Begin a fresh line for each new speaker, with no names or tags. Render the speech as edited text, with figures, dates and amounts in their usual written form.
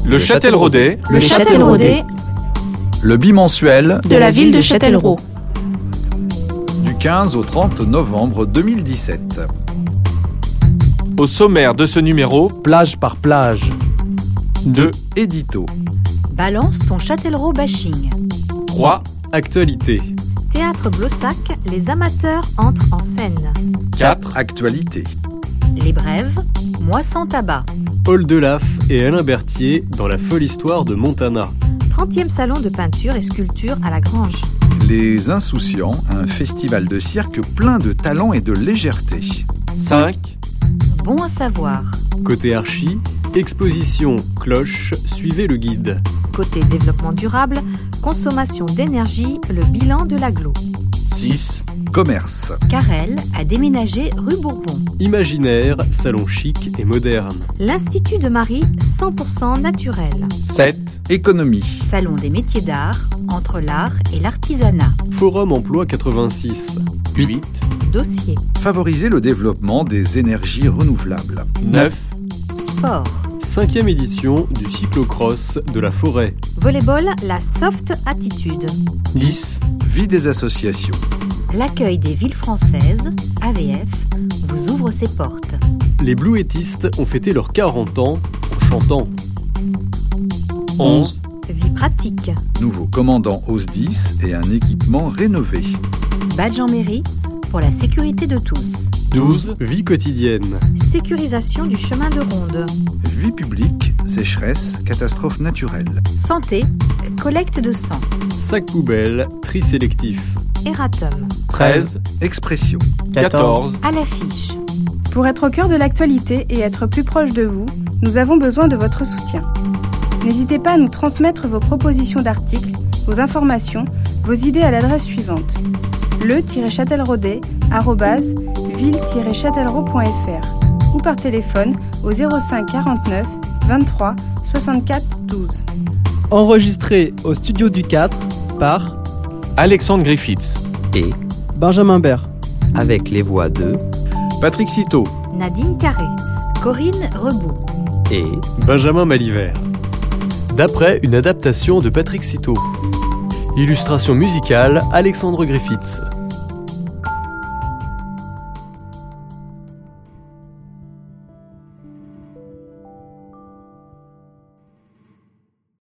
Le Châtelleraudais.
Le Châtelleraudais
Le bimensuel
de la ville de Châtellerault.
Du 15 au 30 novembre 2017.
Au sommaire de ce numéro,
Plage par plage.
de
Édito.
Balance ton Châtellerault bashing.
3,
Actualité.
Théâtre Blossac, les amateurs entrent en scène.
4,
Actualité.
Les Brèves, Moisson Tabac.
Paul Delaf et Alain Berthier dans la folle histoire de Montana.
30e salon de peinture et sculpture à la Grange.
Les Insouciants, un festival de cirque plein de talent et de légèreté.
5,
Bon à savoir.
Côté archi, exposition cloche, suivez le guide.
Côté développement durable, consommation d'énergie, le bilan de l'agglo.
6,
Commerce.
Carrel a déménagé rue Bourbon.
Imaginaire, salon chic et moderne.
L'Institut de Marie, 100% naturel.
7,
Économie.
Salon des métiers d'art, entre l'art et l'artisanat.
Forum emploi 86.
8,
Dossier.
Favoriser le développement des énergies renouvelables.
9,
Sport.
5e édition du cyclocross de la forêt.
Volleyball, la soft attitude.
10,
Vie des associations.
L'accueil des villes françaises, AVF, vous ouvre ses portes.
Les blouettistes ont fêté leurs 40 ans en chantant.
11,
Vie pratique.
Nouveau commandant OS10 et un équipement rénové.
Badge en mairie pour la sécurité de tous.
12,
Vie quotidienne.
Sécurisation du chemin de ronde.
Vie publique, sécheresse, catastrophes naturelles.
Santé, collecte de sang.
Sac poubelle, tri sélectif.
Erratum.
13,
Expression.
14,
À l'affiche.
Pour être au cœur de l'actualité et être plus proche de vous, nous avons besoin de votre soutien. N'hésitez pas à nous transmettre vos propositions d'articles, vos informations, vos idées à l'adresse suivante: le-châtelleraudais@ville-châtellerault.fr ou par téléphone au 05 49 23 64 12.
Enregistré au studio du 4 par
Alexandre Griffiths.
Et
Benjamin Bert.
avec les voix de
Patrick Citeau.
Nadine Carré. Corinne Rebout.
et
Benjamin Malivert. D'après une adaptation de Patrick Citeau. Illustration musicale, Alexandre Griffiths.